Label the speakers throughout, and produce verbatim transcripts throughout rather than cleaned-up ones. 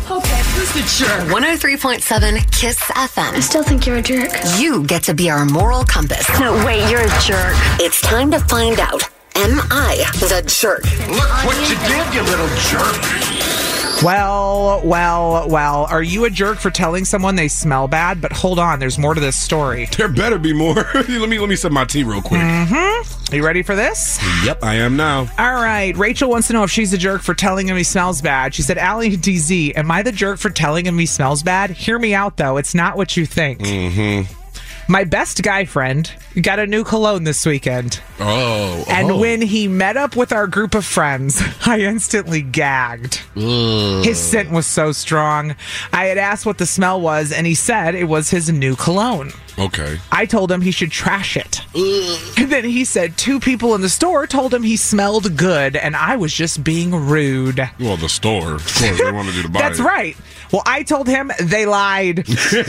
Speaker 1: Okay, who's the jerk?
Speaker 2: one oh three point seven Kiss F M.
Speaker 3: I still think you're a jerk.
Speaker 2: You get to be our moral compass.
Speaker 3: No, wait, you're a jerk.
Speaker 2: It's time to find out. Am I the jerk?
Speaker 4: Look what you did, you little jerk.
Speaker 5: Well, well, well. Are you a jerk for telling someone they smell bad? But hold on, there's more to this story.
Speaker 4: There better be more. let me let me sip my tea real quick.
Speaker 5: Mm-hmm. Are you ready for this?
Speaker 4: Yep, I am now.
Speaker 5: All right. Rachel wants to know if she's a jerk for telling him he smells bad. She said, Allie D Z, am I the jerk for telling him he smells bad? Hear me out, though. It's not what you think.
Speaker 4: Mm-hmm.
Speaker 5: My best guy friend got a new cologne this weekend.
Speaker 4: Oh.
Speaker 5: And
Speaker 4: oh.
Speaker 5: when he met up with our group of friends, I instantly gagged.
Speaker 4: Ugh.
Speaker 5: His scent was so strong. I had asked what the smell was, and he said it was his new cologne.
Speaker 4: Okay.
Speaker 5: I told him he should trash it.
Speaker 4: Ugh.
Speaker 5: And then he said two people in the store told him he smelled good, and I was just being rude.
Speaker 4: Well, the store. Of course, they wanted you to buy
Speaker 5: That's
Speaker 4: it.
Speaker 5: That's right. Well, I told him they lied.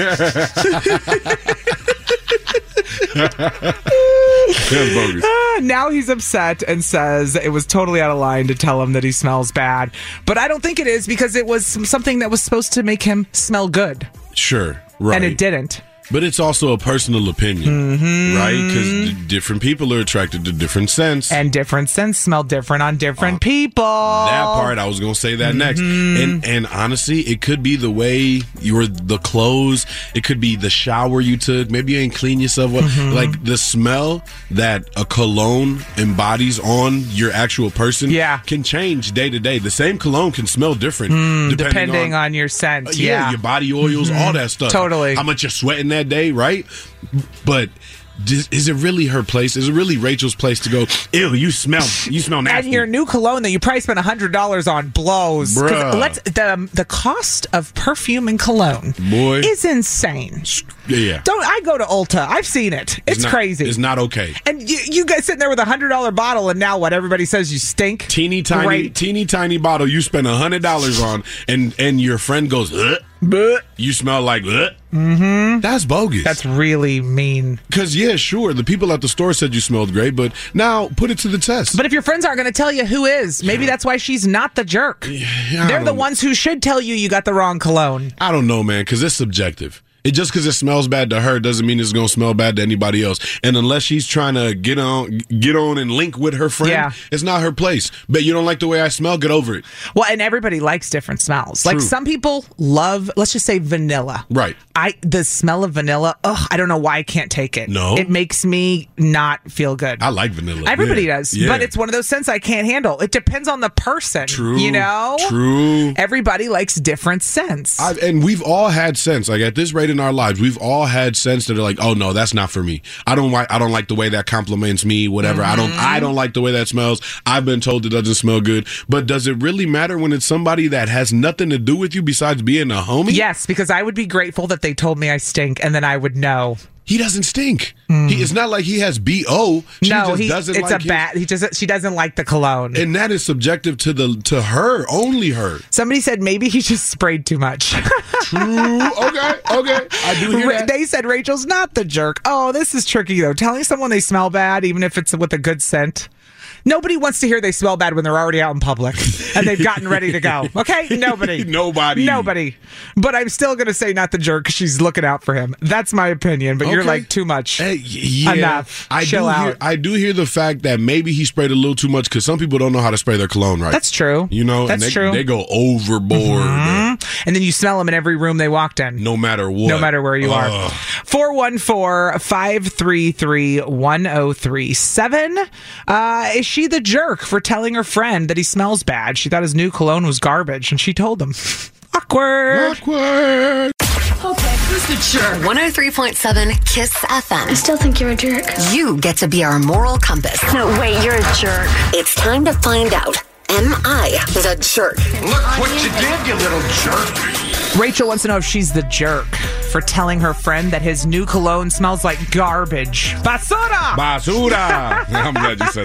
Speaker 4: That's bogus.
Speaker 5: Uh, now he's upset and says it was totally out of line to tell him that he smells bad. But I don't think it is, because it was something that was supposed to make him smell good.
Speaker 4: Sure, right.
Speaker 5: And it didn't.
Speaker 4: But it's also a personal opinion, mm-hmm. right? Because d- different people are attracted to different scents.
Speaker 5: And different scents smell different on different uh, people.
Speaker 4: That part, I was going to say that mm-hmm. next. And and honestly, it could be the way you were, the clothes. It could be the shower you took. Maybe you ain't clean yourself up. Mm-hmm. Like the smell that a cologne embodies on your actual person
Speaker 5: yeah.
Speaker 4: can change day to day. The same cologne can smell different
Speaker 5: mm,
Speaker 4: depending,
Speaker 5: depending on,
Speaker 4: on
Speaker 5: your scent.
Speaker 4: Uh,
Speaker 5: yeah.
Speaker 4: yeah, your body oils, mm-hmm. all that stuff.
Speaker 5: Totally.
Speaker 4: How much you're sweating that day, right? But is it really her place? Is it really Rachel's place to go, ew, you smell you smell nasty?
Speaker 5: And your new cologne that you probably spent one hundred dollars on blows.
Speaker 4: Bruh.
Speaker 5: Let's, the, the cost of perfume and cologne
Speaker 4: Boy.
Speaker 5: is insane.
Speaker 4: Yeah.
Speaker 5: Don't I go to Ulta? I've seen it. It's,
Speaker 4: it's not,
Speaker 5: crazy.
Speaker 4: It's not okay.
Speaker 5: And you, you guys sitting there with a one hundred dollars bottle, and now what? Everybody says you stink?
Speaker 4: Teeny tiny,
Speaker 5: Great.
Speaker 4: teeny tiny bottle you spend one hundred dollars on, and, and your friend goes, Ugh.
Speaker 5: But
Speaker 4: You smell like, Ugh.
Speaker 5: Mm-hmm.
Speaker 4: That's bogus.
Speaker 5: That's really mean.
Speaker 4: Because, yeah, sure, the people at the store said you smelled great, but now put it to the test.
Speaker 5: But if your friends aren't going to tell you who is, maybe that's why she's not the jerk.
Speaker 4: Yeah,
Speaker 5: They're the ones who should tell you you got the wrong cologne.
Speaker 4: I don't know, man, because it's subjective. It just because it smells bad to her doesn't mean it's going to smell bad to anybody else. And unless she's trying to get on get on and link with her friend,
Speaker 5: yeah.
Speaker 4: it's not her place. But you don't like the way I smell, get over it.
Speaker 5: Well, and everybody likes different smells.
Speaker 4: True.
Speaker 5: Like some people love, let's just say vanilla.
Speaker 4: Right.
Speaker 5: I the smell of vanilla, ugh, I don't know why I can't take it.
Speaker 4: No.
Speaker 5: It makes me not feel good.
Speaker 4: I like vanilla.
Speaker 5: Everybody
Speaker 4: yeah.
Speaker 5: does.
Speaker 4: Yeah.
Speaker 5: But it's one of those scents I can't handle. It depends on the person.
Speaker 4: True.
Speaker 5: You know?
Speaker 4: True.
Speaker 5: Everybody likes different scents.
Speaker 4: I've, and we've all had scents. Like at this rate in our lives, we've all had scents that are like, oh no, that's not for me. I don't like I don't like the way that compliments me, whatever. Mm-hmm. I don't I don't like the way that smells. I've been told it doesn't smell good. But does it really matter when it's somebody that has nothing to do with you besides being a homie?
Speaker 5: Yes, because I would be grateful that they told me I stink, and then I would know.
Speaker 4: He doesn't stink. Mm. He, it's not like he has B O. She
Speaker 5: no,
Speaker 4: just
Speaker 5: he,
Speaker 4: doesn't
Speaker 5: it's
Speaker 4: like
Speaker 5: a bad. He just she doesn't like the cologne,
Speaker 4: and that is subjective to the to her, only her.
Speaker 5: Somebody said maybe he just sprayed too much.
Speaker 4: True. Okay. Okay. I do hear that.
Speaker 5: They said Rachel's not the jerk. Oh, this is tricky though. Telling someone they smell bad, even if it's with a good scent. Nobody wants to hear they smell bad when they're already out in public and they've gotten ready to go. Okay? Nobody.
Speaker 4: Nobody.
Speaker 5: Nobody. But I'm still going to say not the jerk because she's looking out for him. That's my opinion, but okay. You're like, too much.
Speaker 4: Hey, yeah.
Speaker 5: Enough.
Speaker 4: I
Speaker 5: Chill
Speaker 4: do
Speaker 5: out.
Speaker 4: Hear, I do hear the fact that maybe he sprayed a little too much because some people don't know how to spray their cologne right.
Speaker 5: That's true.
Speaker 4: You know?
Speaker 5: That's
Speaker 4: and they,
Speaker 5: true.
Speaker 4: They go overboard.
Speaker 5: Mm-hmm. And then you smell them in every room they walked in.
Speaker 4: No matter what.
Speaker 5: No matter where you
Speaker 4: Ugh.
Speaker 5: are. four one four, five three three, one oh three seven. Uh, is she the jerk for telling her friend that he smells bad? She thought his new cologne was garbage, and she told him. Awkward.
Speaker 4: Awkward.
Speaker 1: Okay, who's the jerk?
Speaker 2: one oh three point seven Kiss F M.
Speaker 3: I still think you're a jerk.
Speaker 2: You get to be our moral compass.
Speaker 3: No, wait, you're a jerk.
Speaker 2: It's time to find out. Am I the jerk?
Speaker 4: Look what you did, you little jerk.
Speaker 5: Rachel wants to know if she's the jerk for telling her friend that his new cologne smells like garbage. Basura!
Speaker 4: Basura! I'm glad you said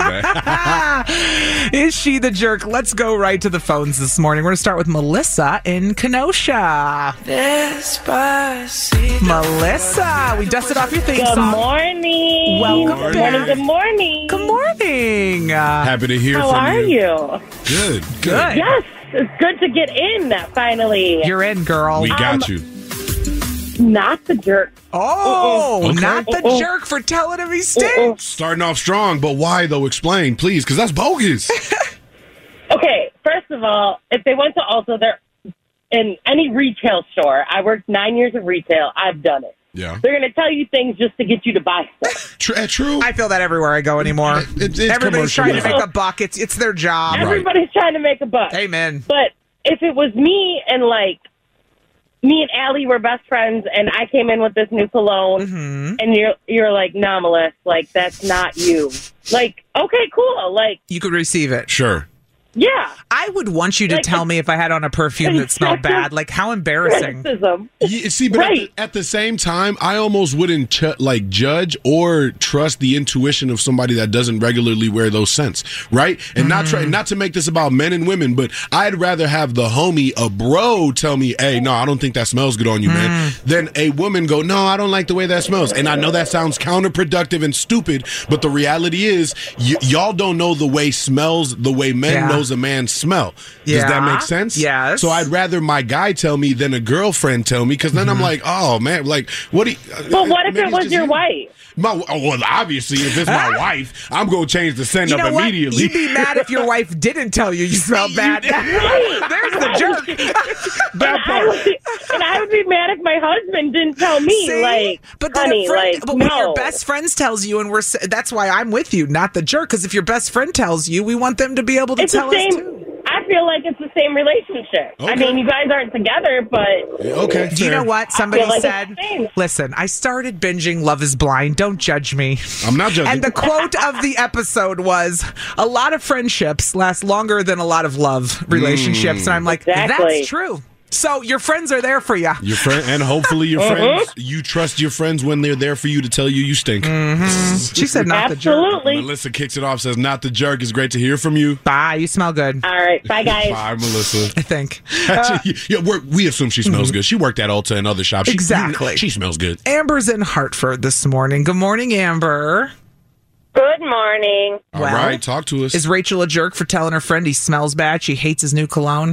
Speaker 4: that.
Speaker 5: Is she the jerk? Let's go right to the phones this morning. We're going to start with Melissa in Kenosha.
Speaker 6: Despacito.
Speaker 5: Melissa, we dusted off your theme
Speaker 6: Good
Speaker 5: song.
Speaker 6: morning.
Speaker 5: Welcome
Speaker 6: Good
Speaker 5: back.
Speaker 6: morning. Good morning.
Speaker 5: Good morning. Uh,
Speaker 4: Happy to hear
Speaker 6: How
Speaker 4: from
Speaker 6: are
Speaker 4: you.
Speaker 6: you?
Speaker 4: Good. Good.
Speaker 5: Good.
Speaker 6: Yes. it's good to get in finally.
Speaker 5: You're in, girl.
Speaker 4: We got
Speaker 6: Um,
Speaker 4: you.
Speaker 6: Not the jerk.
Speaker 5: Oh,
Speaker 4: Okay.
Speaker 5: not the
Speaker 6: Uh-oh.
Speaker 5: jerk for telling him he stinks.
Speaker 4: Starting off strong, but why though? Explain, please, because that's bogus.
Speaker 6: Okay, first of all, if they went to Ulta, they're in any retail store. I worked nine years of retail. I've done it.
Speaker 4: Yeah.
Speaker 6: They're going to tell you things just to get you to buy stuff.
Speaker 4: Tr- uh, true.
Speaker 5: I feel that everywhere I go anymore.
Speaker 4: It's- it's
Speaker 5: Everybody's trying to
Speaker 4: commercial.
Speaker 5: make a buck. It's it's their job.
Speaker 4: Right.
Speaker 6: Everybody's trying to make a buck.
Speaker 5: Amen.
Speaker 6: But if it was me and, like, me and Allie were best friends, and I came in with this new cologne,
Speaker 5: Mm-hmm.
Speaker 6: and you're you're like, nah, Melissa, like, that's not you. Like, okay, cool. Like,
Speaker 5: You could receive it.
Speaker 4: Sure.
Speaker 6: yeah.
Speaker 5: I would want you to
Speaker 6: Like,
Speaker 5: tell me if I had on a perfume that smelled bad. Like, how embarrassing.
Speaker 6: Criticism.
Speaker 4: Yeah, see, but
Speaker 6: Right.
Speaker 4: at, the, at the same time, I almost wouldn't ch- like judge or trust the intuition of somebody that doesn't regularly wear those scents, right? And not try not to make this about men and women, but I'd rather have the homie, a bro, tell me, "Hey, no, I don't think that smells good on you, man," than a woman go, "No, I don't like the way that smells." And I know that sounds counterproductive and stupid, but the reality is, y- y'all don't know the way smells the way men
Speaker 5: Yeah.
Speaker 4: knows a man smell. Does that
Speaker 5: Yeah.
Speaker 4: make sense?
Speaker 5: Yes.
Speaker 4: So I'd rather my guy tell me than a girlfriend tell me, because then I'm like, oh man, like what? Do you,
Speaker 6: But what if
Speaker 4: maybe
Speaker 6: it
Speaker 4: it's
Speaker 6: was
Speaker 4: just
Speaker 6: your
Speaker 4: you.
Speaker 6: wife?
Speaker 4: My, oh, well, obviously, if it's my wife, I'm gonna change the scent
Speaker 5: You
Speaker 4: up
Speaker 5: know what?
Speaker 4: immediately.
Speaker 5: You'd be mad if your wife didn't tell you you smelled bad. There's the jerk.
Speaker 6: And I, would, and I would be mad if my husband didn't tell me,
Speaker 5: See?
Speaker 6: like,
Speaker 5: but then
Speaker 6: honey,
Speaker 5: a friend,
Speaker 6: like,
Speaker 5: but when
Speaker 6: no.
Speaker 5: your best friends tells you, and we're s- that's why I'm with you, not the jerk. Because if your best friend tells you, we want them to be able to
Speaker 6: It's the
Speaker 5: tell us
Speaker 6: same.
Speaker 5: too.
Speaker 6: I feel like it's the same relationship. I
Speaker 4: Okay.
Speaker 6: mean, you guys aren't together, but
Speaker 4: Okay,
Speaker 5: Do you
Speaker 4: fair.
Speaker 5: know what somebody
Speaker 6: feel like it's
Speaker 5: said?
Speaker 6: the same.
Speaker 5: Listen, I started binging Love Is Blind. Don't judge me.
Speaker 4: I'm not judging.
Speaker 5: And the quote of the episode was, "A lot of friendships last longer than a lot of love relationships." And I'm like,
Speaker 6: Exactly.
Speaker 5: that's true. So your friends are there for you.
Speaker 4: Your friend, and hopefully your
Speaker 6: Uh-huh.
Speaker 4: friends, you trust your friends when they're there for you to tell you you stink.
Speaker 5: She said, "Not the jerk."
Speaker 6: absolutely.
Speaker 4: Melissa kicks it off, says, "Not the jerk." It's great to hear from you.
Speaker 5: Bye. You smell good.
Speaker 6: All right, bye, guys.
Speaker 4: Bye, Melissa.
Speaker 5: I think.
Speaker 4: Actually, yeah, we're, we assume she smells good. She worked at Ulta and other shops. She,
Speaker 5: Exactly.
Speaker 4: She smells good.
Speaker 5: Amber's in Hartford this morning. Good morning, Amber.
Speaker 6: Good morning.
Speaker 4: All
Speaker 5: Well,
Speaker 4: right, talk to us.
Speaker 5: Is Rachel a jerk for telling her friend he smells bad? She hates his new cologne.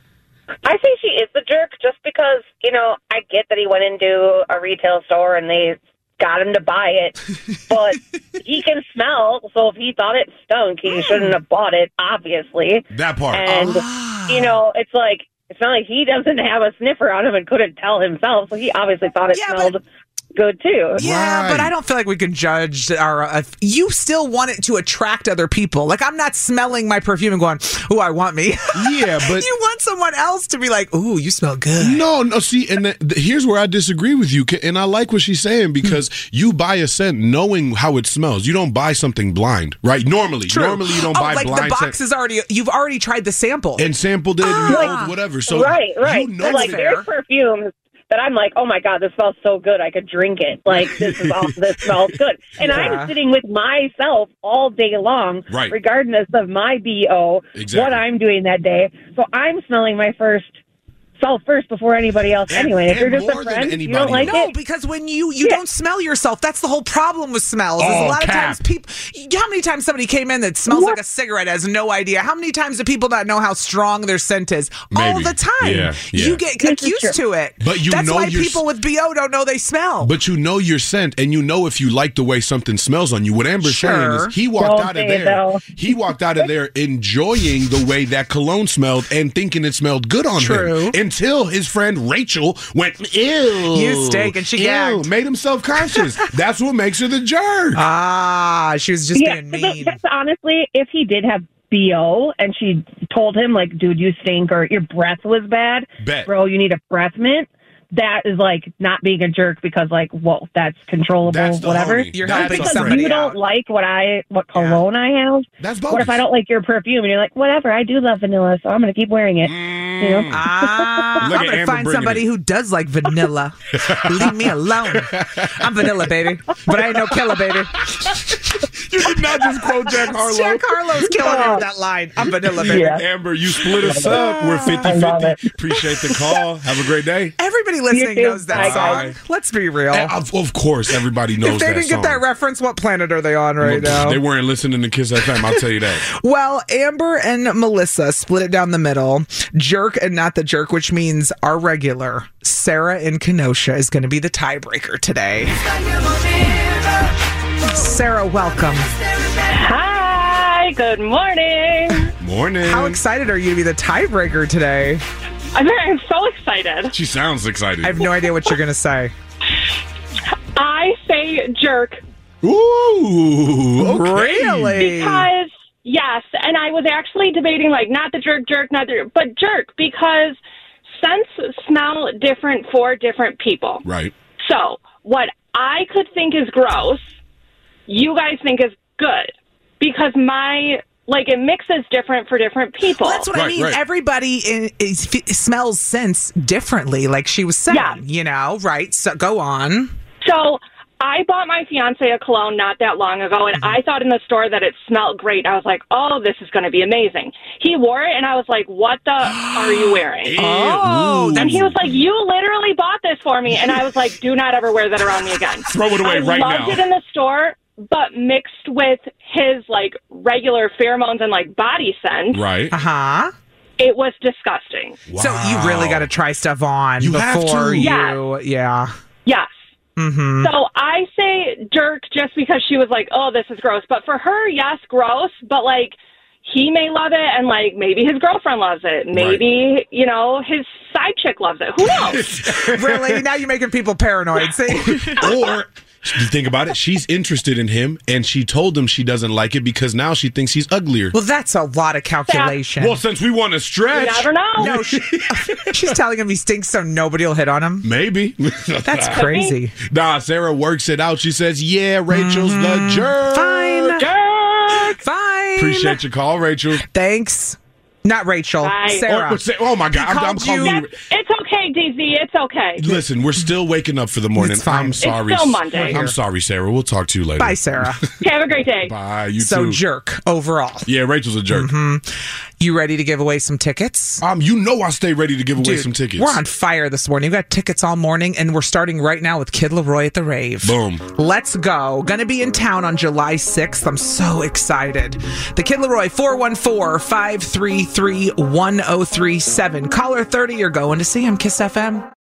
Speaker 7: I think she is the jerk just because, you know, I get that he went into a retail store and they got him to buy it, but he can smell, so if he thought it stunk, he shouldn't have bought it, obviously.
Speaker 4: that part.
Speaker 7: And, you know, it's like, it's not like he doesn't have a sniffer on him and couldn't tell himself, so he obviously thought it
Speaker 5: Yeah,
Speaker 7: smelled
Speaker 5: but-
Speaker 7: good, too.
Speaker 5: Yeah,
Speaker 4: Right.
Speaker 5: but I don't feel like we can judge our. Uh, you still want it to attract other people. Like, I'm not smelling my perfume and going, "Ooh, I want me."
Speaker 4: Yeah, but
Speaker 5: you want someone else to be like, "Ooh, you smell good."
Speaker 4: No, no. See, and th- th- here's where I disagree with you, and I like what she's saying because you buy a scent knowing how it smells. You don't buy something blind, right? Normally,
Speaker 5: True.
Speaker 4: normally you don't
Speaker 5: oh,
Speaker 4: buy
Speaker 5: like
Speaker 4: blind
Speaker 5: the box
Speaker 4: scent
Speaker 5: is already. You've already tried the sample.
Speaker 4: and sampled it,
Speaker 5: Ah.
Speaker 4: and rolled whatever. So
Speaker 7: right, right.
Speaker 4: You
Speaker 7: So,
Speaker 4: know
Speaker 7: like,
Speaker 5: fair.
Speaker 7: there's perfumes that I'm like, oh my God, this smells so good. I could drink it. Like, this is all, this smells good. And
Speaker 5: Yeah.
Speaker 7: I'm sitting with myself all day long,
Speaker 4: Right.
Speaker 7: regardless of my B O,
Speaker 4: Exactly.
Speaker 7: what I'm doing that day. So I'm smelling my first self first before anybody else
Speaker 4: And-
Speaker 7: anyway. If
Speaker 4: and
Speaker 7: you're just
Speaker 4: more
Speaker 7: a
Speaker 4: than
Speaker 7: friend, you
Speaker 4: anybody
Speaker 7: don't like
Speaker 5: No,
Speaker 7: it.
Speaker 5: because when you you
Speaker 7: Yeah.
Speaker 5: don't smell yourself, that's the whole problem with smells. is
Speaker 4: Oh,
Speaker 5: a lot
Speaker 4: cap.
Speaker 5: of times people. How many times somebody came in that smells like a cigarette has no idea? How many times do people not know how strong their scent is? All
Speaker 4: Maybe.
Speaker 5: the time.
Speaker 4: Yeah, yeah.
Speaker 5: You get
Speaker 7: This is
Speaker 5: used
Speaker 7: true.
Speaker 5: to it.
Speaker 4: But you
Speaker 5: that's
Speaker 4: know
Speaker 5: why
Speaker 4: your-
Speaker 5: people with B O don't know they smell.
Speaker 4: But you know your scent, and you know if you like the way something smells on you. What Amber's
Speaker 5: Sure.
Speaker 4: saying is he walked
Speaker 7: Don't
Speaker 4: out of
Speaker 7: say it,
Speaker 4: there.
Speaker 7: though.
Speaker 4: He walked out of there enjoying the way that cologne smelled and thinking it smelled good on
Speaker 5: True.
Speaker 4: him. Until his friend Rachel went, ew.
Speaker 5: You stink, and she
Speaker 4: ew,
Speaker 5: gagged.
Speaker 4: made him self-conscious. That's what makes her the jerk.
Speaker 5: ah, she was just
Speaker 7: Yeah,
Speaker 5: being
Speaker 7: but
Speaker 5: mean.
Speaker 7: that's honestly, if he did have B O and she told him, like, dude, you stink, or your breath was bad,
Speaker 4: Bet.
Speaker 7: bro, you need a breath mint. That is like not being a jerk because, like, whoa, that's controllable,
Speaker 4: That's the
Speaker 7: whatever.
Speaker 4: homie.
Speaker 5: You're
Speaker 4: That's
Speaker 5: helping
Speaker 4: a
Speaker 7: Because
Speaker 4: friend.
Speaker 5: somebody
Speaker 7: you
Speaker 5: out.
Speaker 7: don't like what I, what cologne I have.
Speaker 4: That's bogus.
Speaker 7: What if I don't like your perfume and you're like, whatever, I do love vanilla, so I'm going to keep wearing it. You know?
Speaker 5: Ah,
Speaker 4: Look
Speaker 5: I'm
Speaker 4: at
Speaker 5: gonna
Speaker 4: Amber
Speaker 5: find
Speaker 4: bringing
Speaker 5: somebody
Speaker 4: it.
Speaker 5: who does like vanilla. Leave me alone. I'm vanilla, baby, but I ain't no killer, baby.
Speaker 4: You did not just quote Jack Harlow.
Speaker 5: Jack Harlow's killing me with that line. I'm vanilla, baby.
Speaker 7: Yeah.
Speaker 4: Amber, you split us up. We're
Speaker 7: I love
Speaker 4: fifty-fifty.
Speaker 7: it.
Speaker 4: Appreciate the call. Have a great day.
Speaker 5: Everybody Nobody listening
Speaker 6: You too.
Speaker 5: knows that
Speaker 6: Bye,
Speaker 5: song. Let's be real.
Speaker 4: And of, of course, everybody knows
Speaker 5: If they
Speaker 4: that
Speaker 5: didn't
Speaker 4: song.
Speaker 5: get that reference, what planet are they on right
Speaker 4: Well,
Speaker 5: now?
Speaker 4: They weren't listening to Kiss F M, I'll tell you that.
Speaker 5: Well, Amber and Melissa split it down the middle. Jerk and not the jerk, which means our regular Sarah in Kenosha is going to be the tiebreaker today. Sarah, welcome.
Speaker 6: Hi, good morning.
Speaker 4: Morning.
Speaker 5: How excited are you to be the tiebreaker today?
Speaker 6: I'm, I'm so excited.
Speaker 4: She sounds excited.
Speaker 5: I have no idea what you're going to say.
Speaker 6: I say jerk
Speaker 4: Ooh, okay.
Speaker 5: Really?
Speaker 6: because, yes, and I was actually debating, like, not the jerk, jerk, not the but jerk, because scents smell different for different people.
Speaker 4: Right.
Speaker 6: So, what I could think is gross, you guys think is good. Because my, like, it mixes different for different people.
Speaker 5: Well, that's what I
Speaker 4: Right,
Speaker 5: mean.
Speaker 4: right.
Speaker 5: Everybody in, is, f- smells scents differently, like she was saying,
Speaker 6: Yeah.
Speaker 5: you know, right? So go on.
Speaker 6: So, I bought my fiance a cologne not that long ago, and I thought in the store that it smelled great. I was like, oh, this is going to be amazing. He wore it, and I was like, what the are you wearing?
Speaker 5: Oh,
Speaker 6: And he was like, you literally bought this for me. And I was like, do not ever wear that around me again.
Speaker 4: Throw it away
Speaker 6: I
Speaker 4: right
Speaker 6: loved
Speaker 4: now.
Speaker 6: it in the store, but mixed with his, like, regular pheromones and, like, body scent,
Speaker 4: Right.
Speaker 5: Uh huh.
Speaker 6: it was disgusting.
Speaker 5: So you really got to try stuff on
Speaker 4: You have
Speaker 5: before
Speaker 4: to.
Speaker 5: you, yeah.
Speaker 6: Yes.
Speaker 5: Mm-hmm.
Speaker 6: So I say jerk just because she was like, oh, this is gross. But for her, yes, gross. But, like, he may love it, and, like, maybe his girlfriend loves it. Maybe, you know, his side chick loves it. Who knows?
Speaker 5: Really? Now you're making people paranoid. See?
Speaker 4: Or you think about it, she's interested in him, and she told him she doesn't like it because now she thinks he's uglier.
Speaker 5: Well, that's a lot of calculation.
Speaker 4: Well, since we want to stretch,
Speaker 6: You never know.
Speaker 5: no, she, she's telling him he stinks so nobody will hit on him.
Speaker 4: maybe.
Speaker 5: That's crazy.
Speaker 4: Nah, Sarah works it out. She says, yeah, Rachel's the jerk.
Speaker 5: Fine.
Speaker 6: Jerk.
Speaker 5: Fine.
Speaker 4: Appreciate your call, Rachel.
Speaker 5: Thanks. Not Rachel.
Speaker 6: Bye.
Speaker 5: Sarah.
Speaker 4: Or- say- oh, my God. I'm, I'm
Speaker 5: called you-
Speaker 4: calling you.
Speaker 6: That's, it's okay, D Z. It's okay.
Speaker 4: Listen, we're still waking up for the morning.
Speaker 5: It's fine.
Speaker 4: I'm
Speaker 5: It's
Speaker 4: sorry.
Speaker 6: still Monday.
Speaker 4: I'm sorry, Sarah. We'll talk to you later.
Speaker 5: Bye, Sarah.
Speaker 6: Have a great day.
Speaker 4: Bye. You
Speaker 5: So
Speaker 4: too.
Speaker 5: jerk overall.
Speaker 4: Yeah, Rachel's a jerk.
Speaker 5: You ready to give away some tickets?
Speaker 4: Um, you know I stay ready to give away
Speaker 5: Dude,
Speaker 4: some tickets.
Speaker 5: We're on fire this morning. We've got tickets all morning, and we're starting right now with Kid Leroy at the Rave.
Speaker 4: Boom.
Speaker 5: Let's go. Gonna be in town on July sixth. I'm so excited. The Kid Leroy, four one four, five three three, one oh three seven. Caller thirty, you're going to see him. Kiss F M.